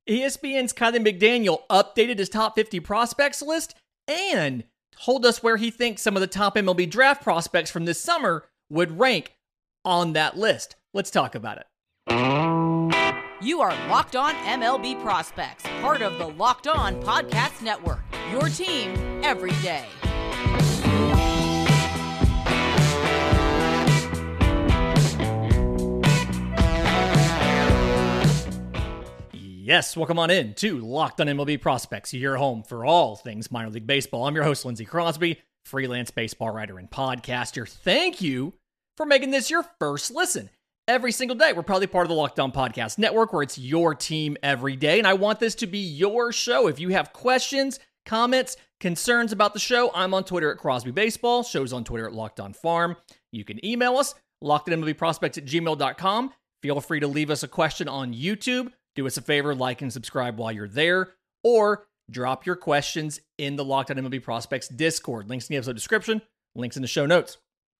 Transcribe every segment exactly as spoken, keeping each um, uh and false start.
E S P N's Kiley McDaniel updated his top fifty prospects list and told us where he thinks some of the top M L B draft prospects from this summer would rank on that list. Let's talk about it. You are Locked On M L B Prospects, part of the Locked On Podcast Network, your team every day. Yes, welcome on in to Locked On M L B Prospects, your home for all things minor league baseball. I'm your host, Lindsey Crosby, freelance baseball writer and podcaster. Thank you for making this your first listen. Every single day, we're probably part of the Locked On Podcast Network, where it's your team every day, and I want this to be your show. If you have questions, comments, concerns about the show, I'm on Twitter at Crosby Baseball. Show's on Twitter at Locked On Farm. You can email us, lockedonmlbprospects at gmail dot com. Feel free to leave us a question on YouTube. Do us a favor, like and subscribe while you're there, or drop your questions in the Locked On M L B Prospects Discord. Links in the episode description, links in the show notes.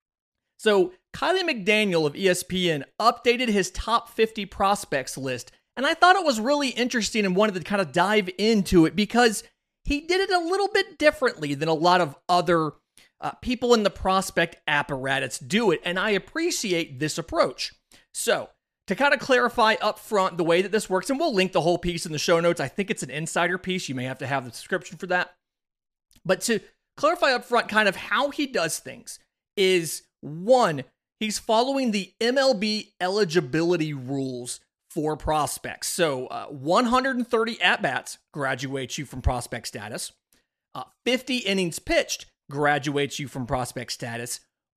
So, Kiley McDaniel of E S P N updated his top fifty prospects list, and I thought it was really interesting and wanted to kind of dive into it because he did it a little bit differently than a lot of other uh, people in the prospect apparatus do it, and I appreciate this approach. So, to kind of clarify up front the way that this works, and we'll link the whole piece in the show notes. I think it's an insider piece. You may have to have the subscription for that. But to clarify up front kind of how he does things is, one, he's following the M L B eligibility rules for prospects. So uh, one hundred thirty at-bats graduates you from prospect status. Uh, fifty innings pitched graduates you from prospect status.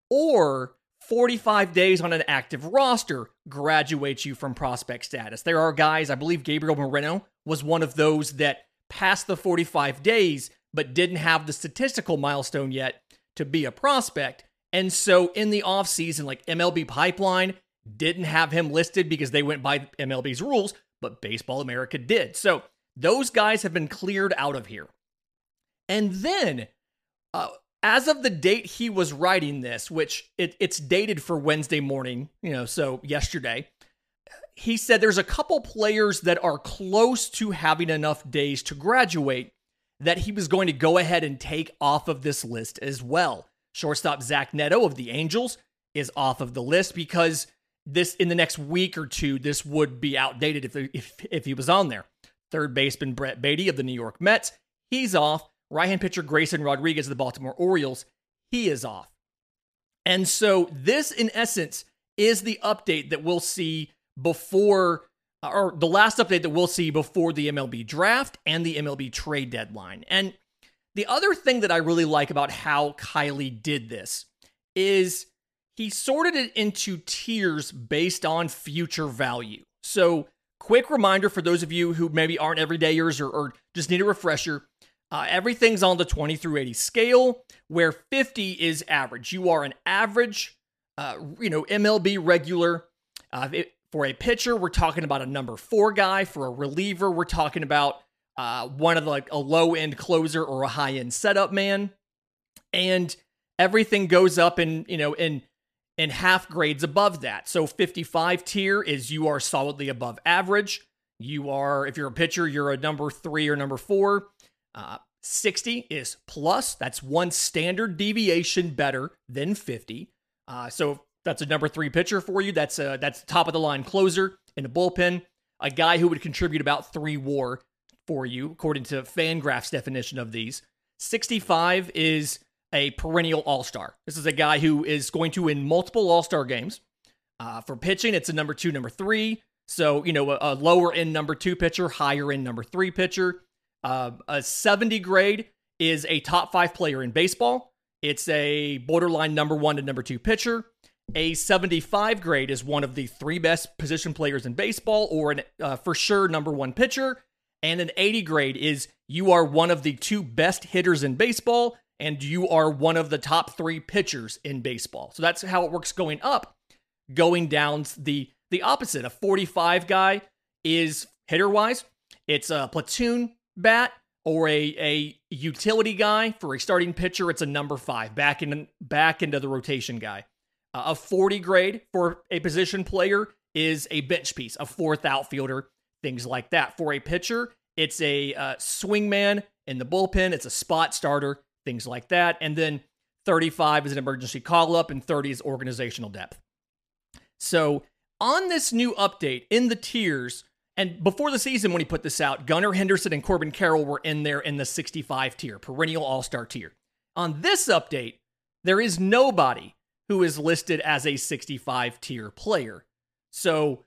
Or forty-five days on an active roster graduates you from prospect status. There are guys, I believe Gabriel Moreno was one of those that passed the forty-five days, but didn't have the statistical milestone yet to be a prospect. And so in the offseason, like M L B Pipeline didn't have him listed because they went by M L B's rules, but Baseball America did. So those guys have been cleared out of here. And then, uh, as of the date he was writing this, which it, it's dated for Wednesday morning, you know, so yesterday, he said there's a couple players that are close to having enough days to graduate that he was going to go ahead and take off of this list as well. Shortstop Zach Neto of the Angels is off of the list because this in the next week or two, this would be outdated if, if, if he was on there. Third baseman Brett Beatty of the New York Mets, he's off. Right-hand pitcher Grayson Rodriguez of the Baltimore Orioles, he is off. And so this, in essence, is the update that we'll see before, or the last update that we'll see before the M L B draft and the M L B trade deadline. And the other thing that I really like about how Kiley did this is he sorted it into tiers based on future value. So, quick reminder for those of you who maybe aren't everydayers or, or just need a refresher. Uh, everything's on the twenty through eighty scale, where fifty is average. You are an average, uh, you know, M L B regular. Uh, it, for a pitcher, we're talking about a number four guy. For a reliever, we're talking about uh, one of the, like a low-end closer or a high-end setup man. And everything goes up in, you know, in in half grades above that. So fifty-five tier is you are solidly above average. You are, if you're a pitcher, you're a number three or number four. Uh, sixty is plus. That's one standard deviation better than fifty. Uh, so that's a number three pitcher for you. That's a, that's top of the line closer in a bullpen. A guy who would contribute about three WAR for you, according to Fangraph's definition of these. sixty-five is a perennial all-star. This is a guy who is going to win multiple all-star games. Uh, for pitching, it's a number two, number three. So, you know, a, a lower end number two pitcher, higher end number three pitcher. Uh, a seventy grade is a top five player in baseball. It's a borderline number one to number two pitcher. A seventy-five grade is one of the three best position players in baseball, or an uh, for sure number one pitcher. And an eighty grade is you are one of the two best hitters in baseball, and you are one of the top three pitchers in baseball. So that's how it works going up. Going down the the opposite. A forty-five guy is hitter-wise. It's a platoon bat or a, a utility guy. For a starting pitcher, it's a number five, back, in, back into the rotation guy. Uh, a forty grade for a position player is a bench piece, a fourth outfielder. things like that. For a pitcher, it's a uh, swingman in the bullpen. It's a spot starter, things like that. And then thirty-five is an emergency call-up, and thirty is organizational depth. So on this new update in the tiers, and before the season when he put this out, Gunnar Henderson and Corbin Carroll were in there in the sixty-five tier, perennial all-star tier. On this update, there is nobody who is listed as a sixty-five tier player. So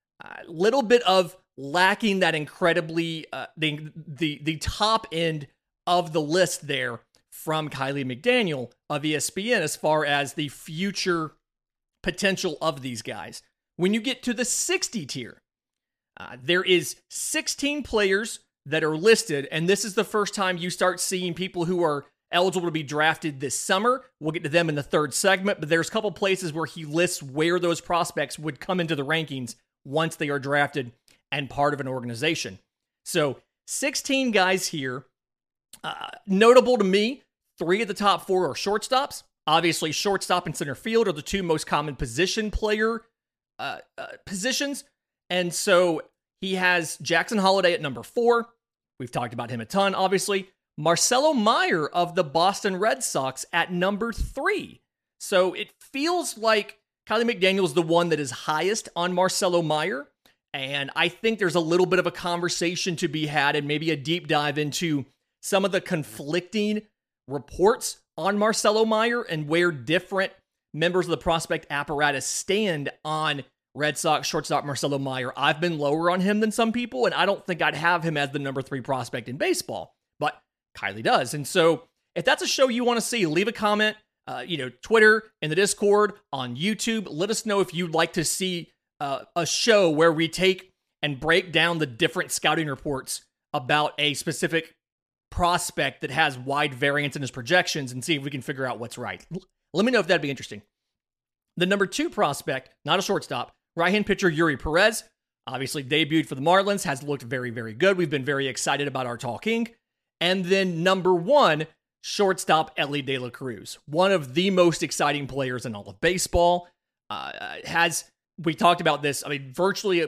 a uh, little bit of lacking that incredibly, uh, the, the, the top end of the list there from Kiley McDaniel of E S P N as far as the future potential of these guys. When you get to the sixty tier, uh, there is sixteen players that are listed, and this is the first time you start seeing people who are eligible to be drafted this summer. We'll get to them in the third segment, but there's a couple places where he lists where those prospects would come into the rankings once they are drafted and part of an organization. So sixteen guys here. Uh, notable to me, three of the top four are shortstops. Obviously, shortstop and center field are the two most common position player uh, uh, positions. And so he has Jackson Holliday at number four. We've talked about him a ton, obviously. Marcelo Meyer of the Boston Red Sox at number three. So it feels like Kiley McDaniel's the one that is highest on Marcelo Meyer. And I think there's a little bit of a conversation to be had and maybe a deep dive into some of the conflicting reports on Marcelo Meyer and where different members of the prospect apparatus stand on Red Sox shortstop Marcelo Meyer. I've been lower on him than some people, and I don't think I'd have him as the number three prospect in baseball, but Kiley does. And so if that's a show you want to see, leave a comment, uh, you know, Twitter, in the Discord, on YouTube. Let us know if you'd like to see uh, a show where we take and break down the different scouting reports about a specific prospect that has wide variance in his projections and see if we can figure out what's right. Let me know if that'd be interesting. The number two prospect, not a shortstop, right-hand pitcher Yuri Perez, obviously debuted for the Marlins, has looked very, very good. We've been very excited about our tall king. And then number one, shortstop Elly De La Cruz, one of the most exciting players in all of baseball. Uh, has, we talked about this, I mean, virtually, a,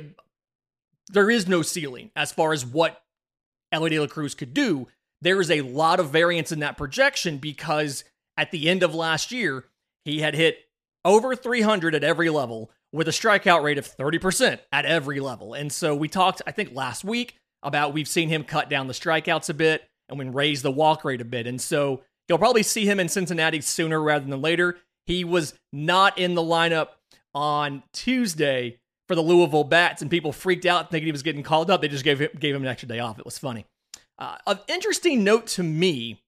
there is no ceiling as far as what Elly De La Cruz could do. There is a lot of variance in that projection because at the end of last year, he had hit over three hundred at every level with a strikeout rate of thirty percent at every level. And so we talked, I think, last week about we've seen him cut down the strikeouts a bit and we raise the walk rate a bit. And so you'll probably see him in Cincinnati sooner rather than later. He was not in the lineup on Tuesday for the Louisville Bats, and people freaked out thinking he was getting called up. They just gave him, gave him an extra day off. It was funny. Uh, of interesting note to me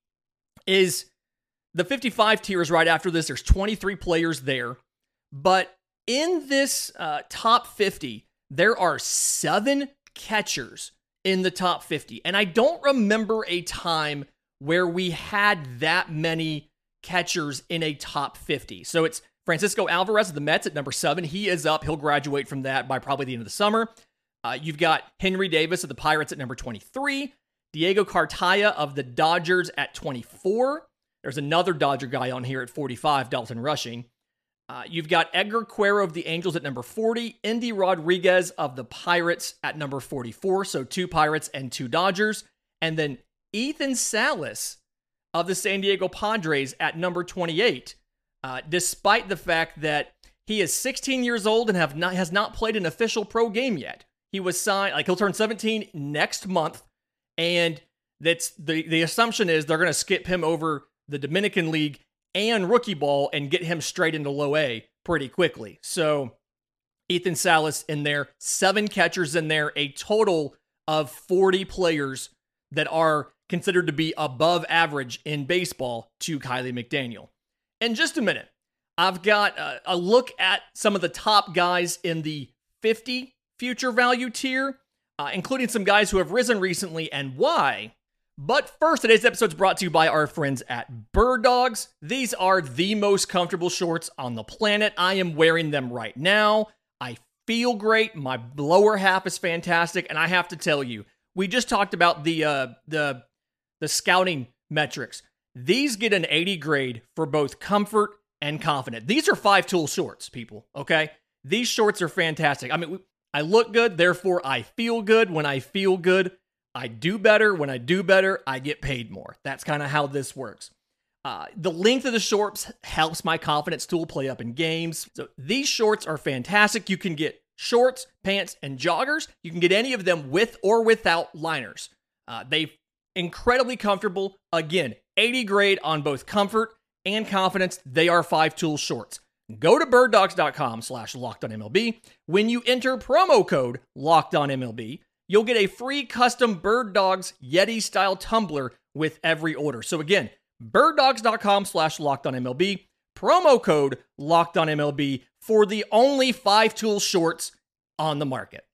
is the fifty-five tiers right after this. There's twenty-three players there, but in this uh, top fifty, there are seven catchers in the top fifty. And I don't remember a time where we had that many catchers in a top fifty. So it's Francisco Alvarez of the Mets at number seven. He is up. He'll graduate from that by probably the end of the summer. Uh, you've got Henry Davis of the Pirates at number twenty-three. Diego Cartaya of the Dodgers at twenty-four. There's another Dodger guy on here at forty-five, Dalton Rushing. Uh, you've got Edgar Cuero of the Angels at number forty. Endy Rodriguez of the Pirates at number forty-four. So two Pirates and two Dodgers. And then Ethan Salas of the San Diego Padres at number twenty-eight. Uh, despite the fact that he is sixteen years old and have not, has not played an official pro game yet. He was signed, like he'll turn seventeen next month. And that's the, the assumption is they're going to skip him over the Dominican League and rookie ball and get him straight into low A pretty quickly. So Ethan Salas in there, seven catchers in there, a total of forty players that are considered to be above average in baseball to Kiley McDaniel. In just a minute, I've got a, a look at some of the top guys in the fifty future value tier, uh, including some guys who have risen recently and why. But first, today's episode is brought to you by our friends at Bird Dogs. These are the most comfortable shorts on the planet. I am wearing them right now. I feel great. My lower half is fantastic. And I have to tell you, we just talked about the uh, the the scouting metrics. These get an eighty grade for both comfort and confidence. These are five tool shorts, people, okay? These shorts are fantastic. I mean, we, I look good, therefore I feel good. When I feel good, I do better. When I do better, I get paid more. That's kind of how this works. Uh, the length of the shorts helps my confidence tool play up in games. So these shorts are fantastic. You can get shorts, pants, and joggers. You can get any of them with or without liners. Uh, they're incredibly comfortable. Again, eighty grade on both comfort and confidence. They are five tool shorts. Go to birddogs.com slash LockedOnMLB. When you enter promo code LockedOnMLB, you'll get a free custom Bird Dogs Yeti-style tumbler with every order. So again, birddogs.com slash LockedOnMLB, promo code LockedOnMLB for the only five-tool shorts on the market.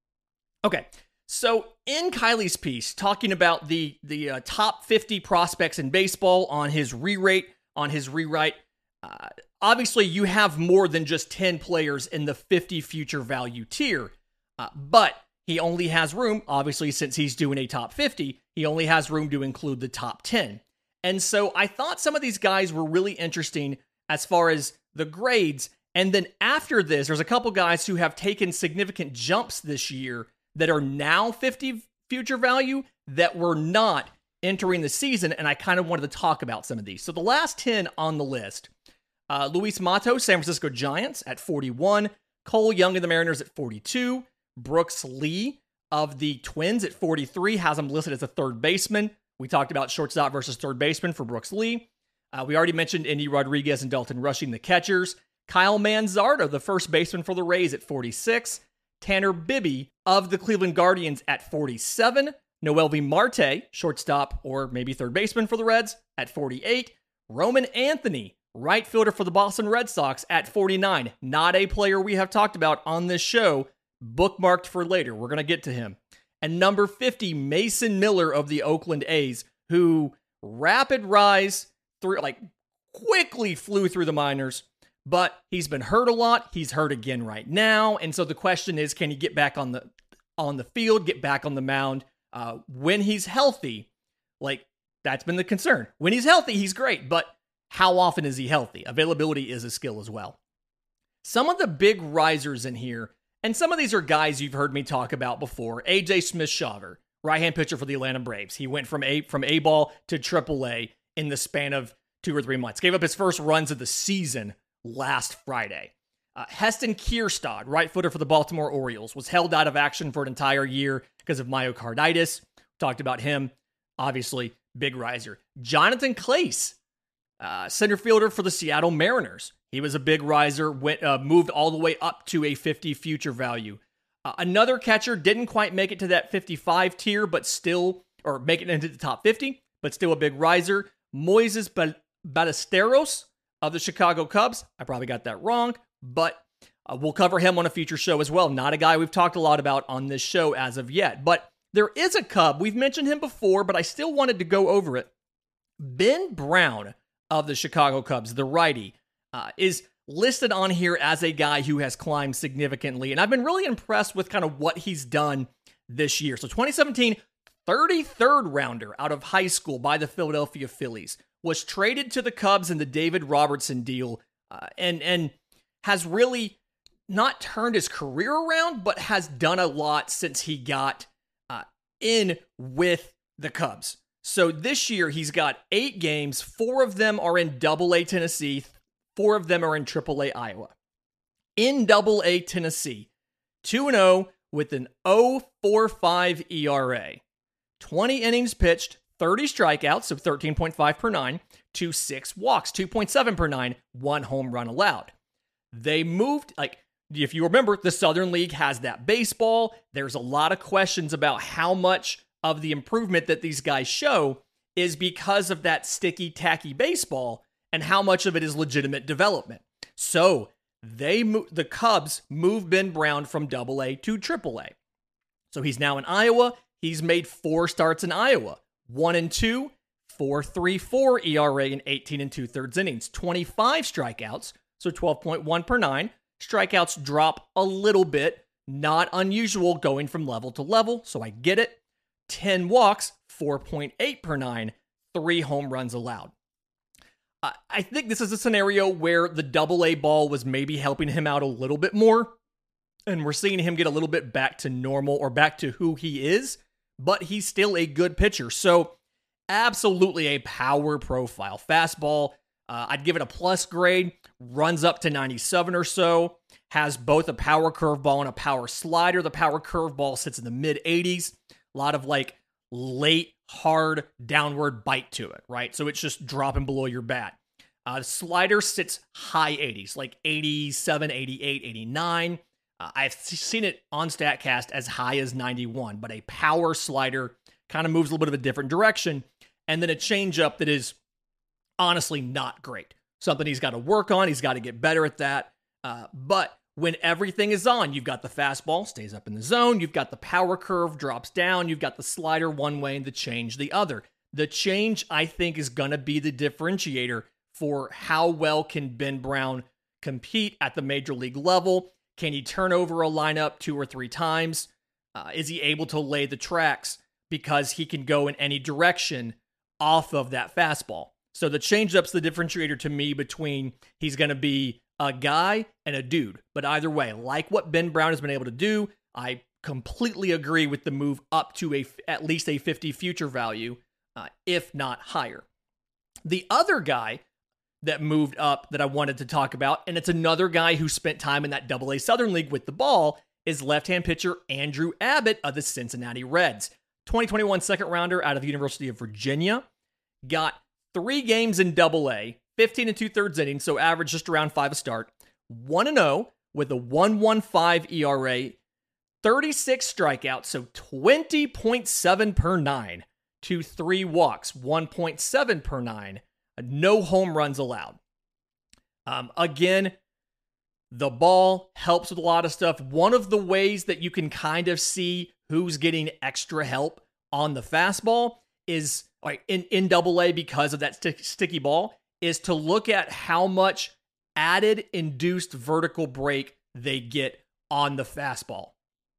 Okay, so in Kylie's piece, talking about the, the uh, top fifty prospects in baseball on his re-rate, on his rewrite, uh, obviously you have more than just ten players in the fifty future value tier, uh, but he only has room, obviously since he's doing a top fifty, he only has room to include the top ten. And so I thought some of these guys were really interesting as far as the grades. And then after this, there's a couple guys who have taken significant jumps this year that are now fifty future value that were not entering the season. And I kind of wanted to talk about some of these. So the last ten on the list, uh, Luis Matos, San Francisco Giants at forty-one, Cole Young of the Mariners at forty-two, Brooks Lee of the Twins at forty-three, has him listed as a third baseman. We talked about shortstop versus third baseman for Brooks Lee. Uh, we already mentioned Endy Rodriguez and Dalton Rushing, the catchers. Kyle Manzardo, the first baseman for the Rays at forty-six. Tanner Bibby of the Cleveland Guardians at forty-seven. Noelvi Marte, shortstop or maybe third baseman for the Reds at forty-eight. Roman Anthony, right fielder for the Boston Red Sox at forty-nine. Not a player we have talked about on this show, bookmarked for later. We're going to get to him. And number fifty, Mason Miller of the Oakland A's, who rapid rise through, like quickly flew through the minors, but he's been hurt a lot. He's hurt again right now. And so the question is, can he get back on the, on the field, get back on the mound? Uh, when he's healthy, like that's been the concern. When he's healthy, he's great, but how often is he healthy? Availability is a skill as well. Some of the big risers in here, and some of these are guys you've heard me talk about before. A J Smith-Shawver, right-hand pitcher for the Atlanta Braves. He went from A from A ball to triple A in the span of two or three months. Gave up his first runs of the season last Friday. Uh, Heston Kierstad, right footer for the Baltimore Orioles, was held out of action for an entire year because of myocarditis. Talked about him. Obviously, big riser. Jonathan Clace, uh, center fielder for the Seattle Mariners. He was a big riser, went uh, moved all the way up to a fifty future value. Uh, another catcher didn't quite make it to that fifty-five tier, but still, or make it into the top fifty, but still a big riser. Moises Ballesteros of the Chicago Cubs. I probably got that wrong, but uh, we'll cover him on a future show as well. Not a guy we've talked a lot about on this show as of yet, but there is a Cub. We've mentioned him before, but I still wanted to go over it. Ben Brown of the Chicago Cubs, the righty, uh, is listed on here as a guy who has climbed significantly, and I've been really impressed with kind of what he's done this year. So twenty seventeen, thirty-third rounder out of high school by the Philadelphia Phillies, was traded to the Cubs in the David Robertson deal, uh, and and has really not turned his career around, but has done a lot since he got uh, in with the Cubs. So this year he's got eight games. Four of them are in Double A Tennessee. Four of them are in Triple A Iowa. In Double A Tennessee, two and oh with an oh point four five E R A. twenty innings pitched, thirty strikeouts, so thirteen point five per nine, to six walks, two point seven per nine, one home run allowed. They moved, like, if you remember, the Southern League has that baseball. There's a lot of questions about how much of the improvement that these guys show is because of that sticky, tacky baseball, and how much of it is legitimate development. So they mo- the Cubs moved Ben Brown from Double A to Triple A. So he's now in Iowa. He's made four starts in Iowa. One and two, four point three four E R A in eighteen and two-thirds innings. twenty-five strikeouts, so twelve point one per nine. Strikeouts drop a little bit. Not unusual going from level to level, so I get it. ten walks, four point eight per nine. Three home runs allowed. Uh, I think this is a scenario where the Double A ball was maybe helping him out a little bit more. and we're seeing him get a little bit back to normal or back to who he is, but he's still a good pitcher. So absolutely a power profile. Fastball, uh, I'd give it a plus grade, runs up to ninety-seven or so, has both a power curveball and a power slider. The power curveball sits in the mid eighties, a lot of like late, hard, downward bite to it, right? So it's just dropping below your bat. Uh, the slider sits high eighties, like eighty-seven, eighty-eight, eighty-nine. Uh, I've seen it on StatCast as high as ninety-one, but a power slider kind of moves a little bit of a different direction. And then a changeup that is honestly not great. Something he's got to work on. He's got to get better at that. Uh, but when everything is on, you've got the fastball, stays up in the zone. You've got the power curve, drops down. You've got the slider one way and the change the other. The change, I think, is going to be the differentiator for how well can Ben Brown compete at the major league level. Can he turn over a lineup two or three times? Uh, is he able to lay the tracks because he can go in any direction off of that fastball? So the changeup's the differentiator to me between he's going to be a guy and a dude. But either way, like what Ben Brown has been able to do, I completely agree with the move up to a at least a fifty future value, uh, if not higher. The other guy that moved up that I wanted to talk about, and it's another guy who spent time in that Double A Southern League with the ball, is left-hand pitcher Andrew Abbott of the Cincinnati Reds. twenty twenty-one second rounder out of the University of Virginia. Got three games in Double A, fifteen and two-thirds innings, so average just around five a start. one and oh with a one point one five E R A, thirty-six strikeouts, so twenty point seven per nine to three walks, one point seven per nine. No home runs allowed. Um, again, the ball helps with a lot of stuff. One of the ways that you can kind of see who's getting extra help on the fastball is like in, in Double A because of that stick, sticky ball is to look at how much added induced vertical break they get on the fastball.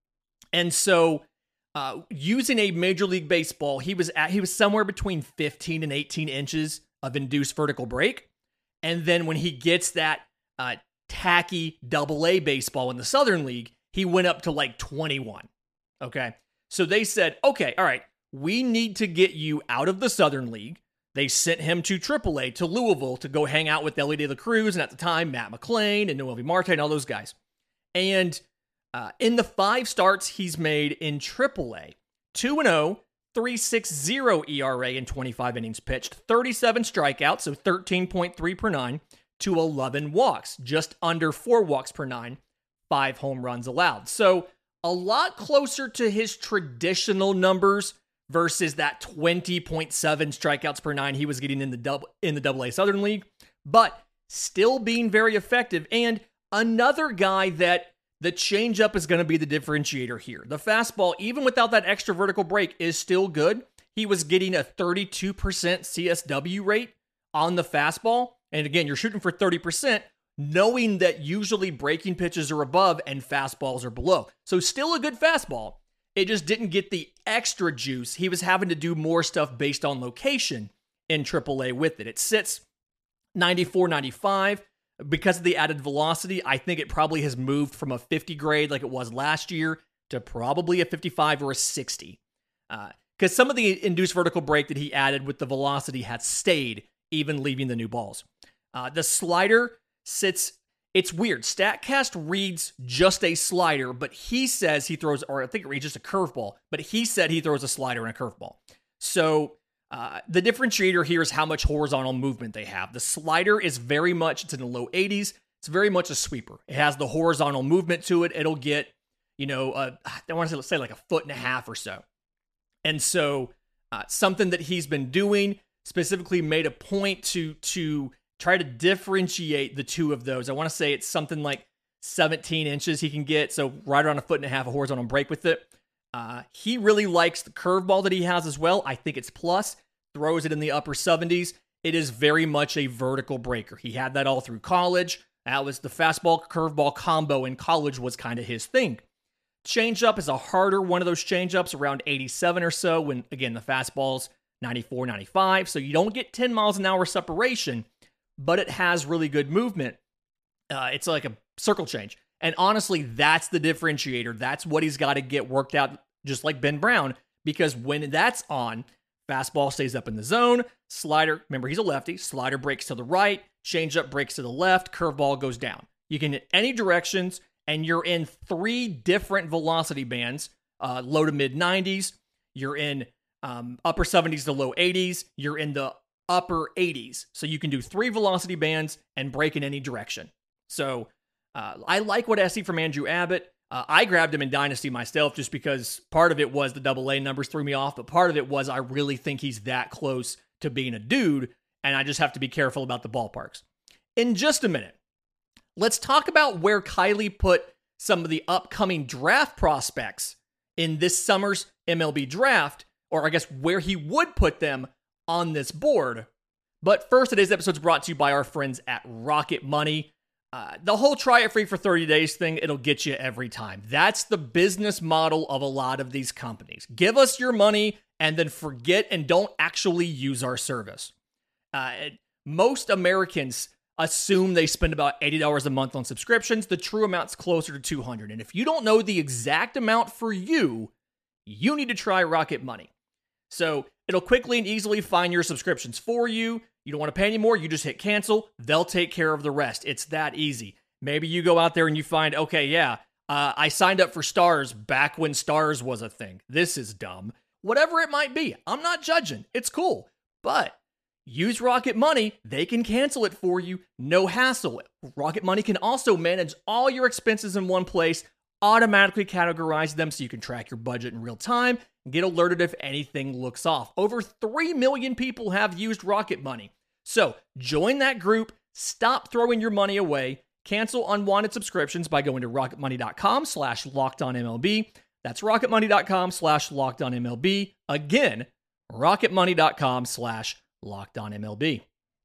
And so uh, using a Major League Baseball, he was at, he was somewhere between fifteen and eighteen inches of induced vertical break. And then when he gets that uh, tacky Double A baseball in the Southern League, he went up to like twenty-one. Okay. So they said, okay, all right, we need to get you out of the Southern League. They sent him to Triple A, to Louisville, to go hang out with Ellie De La Cruz, and at the time, Matt McLean and Noelvi Marte and all those guys. And uh, in the five starts he's made in Triple A, two and oh, three point six oh E R A in twenty-five innings pitched, thirty-seven strikeouts, so thirteen point three per nine, to eleven walks, just under four walks per nine, five home runs allowed. So a lot closer to his traditional numbers versus that twenty point seven strikeouts per nine he was getting in the double in the Double A Southern League, but still being very effective. And another guy that the changeup is going to be the differentiator here. The fastball, even without that extra vertical break, is still good. He was getting a thirty-two percent C S W rate on the fastball. And again, you're shooting for thirty percent, knowing that usually breaking pitches are above and fastballs are below. So still a good fastball. It just didn't get the extra juice. He was having to do more stuff based on location in Triple A with it. It sits ninety-four, ninety-five. Because of the added velocity, I think it probably has moved from a fifty grade like it was last year to probably a fifty-five or a sixty. Because uh, some of the induced vertical break that he added with the velocity has stayed, even leaving the new balls. Uh, the slider sits, it's weird. StatCast reads just a slider, but he says he throws, or I think it reads just a curveball, but he said he throws a slider and a curveball. So Uh, the differentiator here is how much horizontal movement they have. The slider is very much, it's in the low eighties. It's very much a sweeper. It has the horizontal movement to it. It'll get, you know, uh, I want to say like a foot and a half or so. And so uh, something that he's been doing, specifically made a point to, to try to differentiate the two of those. I want to say it's something like seventeen inches he can get. So right around a foot and a half of horizontal break with it. Uh, he really likes the curveball that he has as well. I think it's plus. Throws it in the upper seventies. It is very much a vertical breaker. He had that all through college. That was the fastball curveball combo in college was kind of his thing. Changeup is a harder one of those changeups, around eighty-seven or so, when, again, the fastball's ninety-four, ninety-five, so you don't get ten miles an hour separation, but it has really good movement. Uh, it's like a circle change. And honestly, that's the differentiator. That's what he's got to get worked out, just like Ben Brown, because when that's on, fastball stays up in the zone, slider, remember he's a lefty, slider breaks to the right, changeup breaks to the left, curveball goes down. You can hit any directions, and you're in three different velocity bands, uh, low to mid nineties, you're in um, upper seventies to low eighties, you're in the upper eighties. So you can do three velocity bands and break in any direction. So uh, I like what I see from Andrew Abbott. Uh, I grabbed him in Dynasty myself just because part of it was the double A numbers threw me off, but part of it was I really think he's that close to being a dude, and I just have to be careful about the ballparks. In just a minute, let's talk about where Kiley put some of the upcoming draft prospects in this summer's M L B draft, or I guess where he would put them on this board. But first, today's episode is brought to you by our friends at Rocket Money. Uh, the whole try it free for thirty days thing, it'll get you every time. That's the business model of a lot of these companies. Give us your money and then forget and don't actually use our service. Uh, most Americans assume they spend about eighty dollars a month on subscriptions. The true amount's closer to two hundred dollars. And if you don't know the exact amount for you, you need to try Rocket Money. So it'll quickly and easily find your subscriptions for you. You don't want to pay anymore, you just hit cancel. They'll take care of the rest. It's that easy. Maybe you go out there and you find, okay, yeah, uh, I signed up for Stars back when Stars was a thing. This is dumb. Whatever it might be, I'm not judging. It's cool. But use Rocket Money. They can cancel it for you. No hassle. Rocket Money can also manage all your expenses in one place, automatically categorize them so you can track your budget in real time, and get alerted if anything looks off. Over three million people have used Rocket Money. So join that group, stop throwing your money away, cancel unwanted subscriptions by going to rocketmoney.com slash lockedonmlb. That's rocketmoney.com slash lockedonmlb. Again, rocketmoney.com slash lockedonmlb.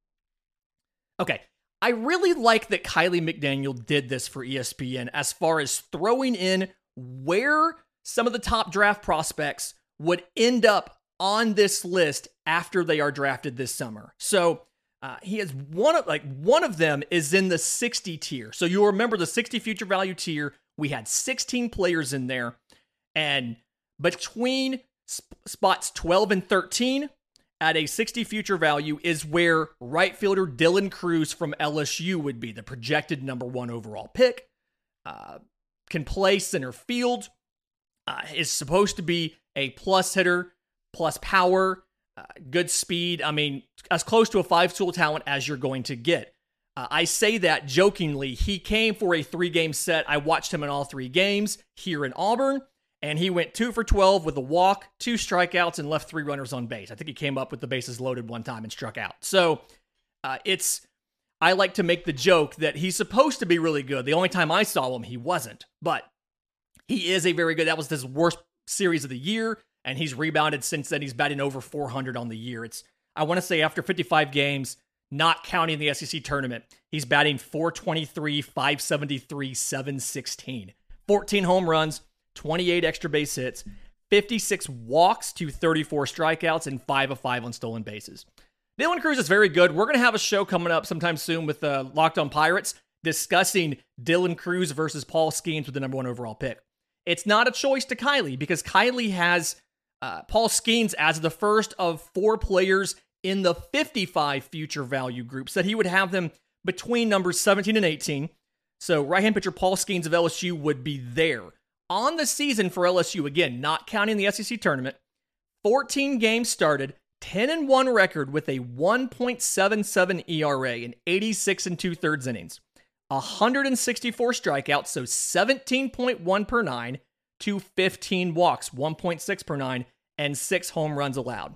Okay, I really like that Kiley McDaniel did this for E S P N as far as throwing in where some of the top draft prospects would end up on this list after they are drafted this summer. So uh, he has one of like one of them is in the sixty tier. So you'll remember the sixty future value tier. We had sixteen players in there, and between sp- spots twelve and thirteen at a sixty future value is where right fielder Dylan Crews from L S U would be the projected number one overall pick. Uh, can play center field. Uh, is supposed to be a plus hitter, plus power, uh, good speed. I mean, as close to a five-tool talent as you're going to get. Uh, I say that jokingly. He came for a three-game set. I watched him in all three games here in Auburn, and he went two for twelve with a walk, two strikeouts, and left three runners on base. I think he came up with the bases loaded one time and struck out. So uh, it's, I like to make the joke that he's supposed to be really good. The only time I saw him, he wasn't. But he is a very good, that was his worst series of the year, and he's rebounded since then. He's batting over four hundred on the year. It's, I want to say after fifty-five games, not counting the S E C tournament, he's batting four twenty-three, five seventy-three, seven sixteen. fourteen home runs, twenty-eight extra base hits, fifty-six walks to thirty-four strikeouts, and five of five on stolen bases. Dylan Crews is very good. We're going to have a show coming up sometime soon with uh, Locked On Pirates discussing Dylan Crews versus Paul Skeens with the number one overall pick. It's not a choice to Kiley because Kiley has uh, Paul Skeens as the first of four players in the fifty-five future value groups that he would have them between numbers seventeen and eighteen. So right-hand pitcher Paul Skeens of L S U would be there. On the season for L S U, again, not counting the S E C tournament, fourteen games started, ten and one record with a one point seven seven E R A in eighty-six and two-thirds innings. one hundred sixty-four strikeouts, so seventeen point one per nine, to fifteen walks, one point six per nine, and six home runs allowed.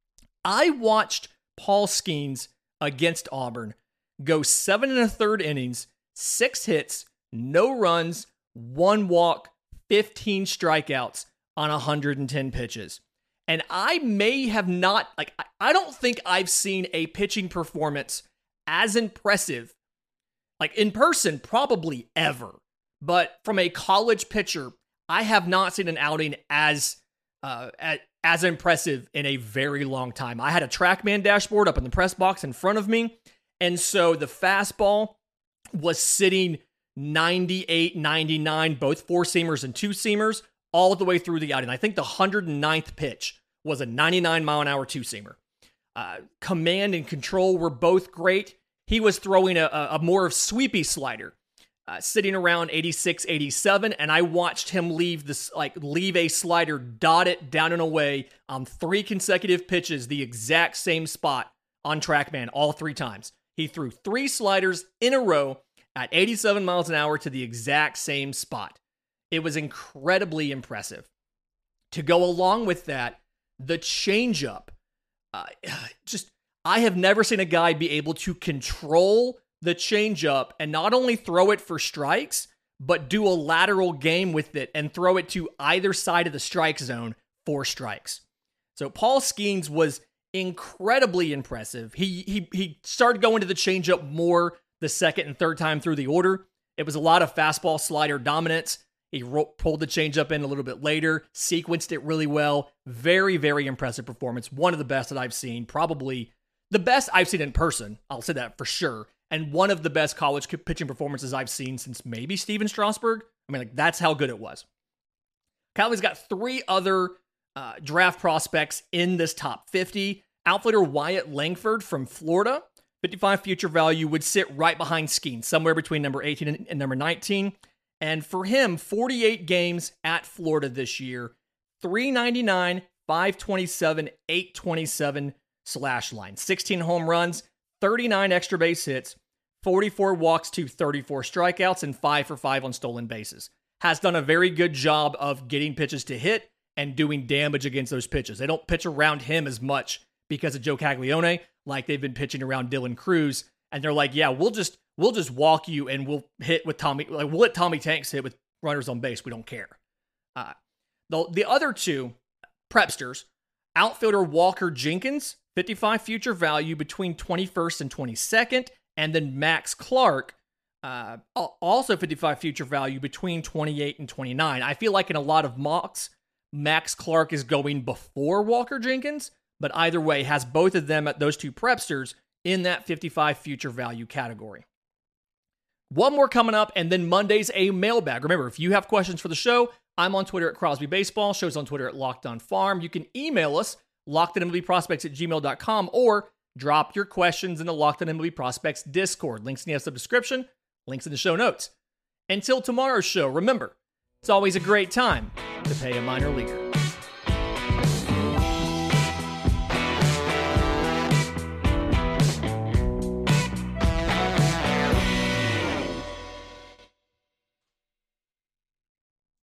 I watched Paul Skeens against Auburn go seven and a third innings, six hits, no runs, one walk, fifteen strikeouts on one hundred ten pitches. And I may have not, like, I don't think I've seen a pitching performance as impressive, like in person, probably ever. But from a college pitcher, I have not seen an outing as, uh, as, as impressive in a very long time. I had a TrackMan dashboard up in the press box in front of me. And so the fastball was sitting ninety-eight, ninety-nine, both four-seamers and two-seamers, all the way through the outing. I think the one hundred ninth pitch was a ninety-nine mile an hour two-seamer. Uh, command and control were both great. He was throwing a, a more of sweepy slider, uh, sitting around eighty-six, eighty-seven, and I watched him leave this like leave a slider dotted down and away on three consecutive pitches, the exact same spot on TrackMan all three times. He threw three sliders in a row at eighty-seven miles an hour to the exact same spot. It was incredibly impressive. To go along with that, the changeup, uh, just I have never seen a guy be able to control the changeup and not only throw it for strikes, but do a lateral game with it and throw it to either side of the strike zone for strikes. So Paul Skeens was incredibly impressive. He he he started going to the changeup more the second and third time through the order. It was a lot of fastball slider dominance. He ro- pulled the changeup in a little bit later, sequenced it really well. Very, very impressive performance. One of the best that I've seen. Probably the best I've seen in person. I'll say that for sure. And one of the best college pitching performances I've seen since maybe Steven Strasburg. I mean, like that's how good it was. Cowboys got three other uh, draft prospects in this top fifty. Outfielder Wyatt Langford from Florida, fifty-five future value, would sit right behind Skeens, somewhere between number eighteen and number nineteen. And for him, forty-eight games at Florida this year, three ninety-nine, five twenty-seven, eight twenty-seven slash line, sixteen home runs, thirty-nine extra base hits, forty-four walks to thirty-four strikeouts, and five for five on stolen bases. Has done a very good job of getting pitches to hit and doing damage against those pitches. They don't pitch around him as much because of Joe Caglione, like they've been pitching around Dylan Cruz. And they're like, yeah, we'll just we'll just walk you and we'll hit with Tommy. Like we'll let Tommy Tanks hit with runners on base. We don't care. Uh, the, the other two prepsters, outfielder Walker Jenkins, fifty-five future value between twenty-first and twenty-second. And then Max Clark, uh, also fifty-five future value between twenty-eight and twenty-nine. I feel like in a lot of mocks, Max Clark is going before Walker Jenkins. But either way, has both of them at those two prepsters in that fifty-five future value category. One more coming up, and then Monday's a mailbag. Remember, if you have questions for the show, I'm on Twitter at Crosby Baseball. Show's on Twitter at Locked On Farm. You can email us, lockedonmlbprospects at gmail dot com, or drop your questions in the Locked On M L B Prospects Discord. Links in the episode description, links in the show notes. Until tomorrow's show, remember, it's always a great time to pay a minor leaguer.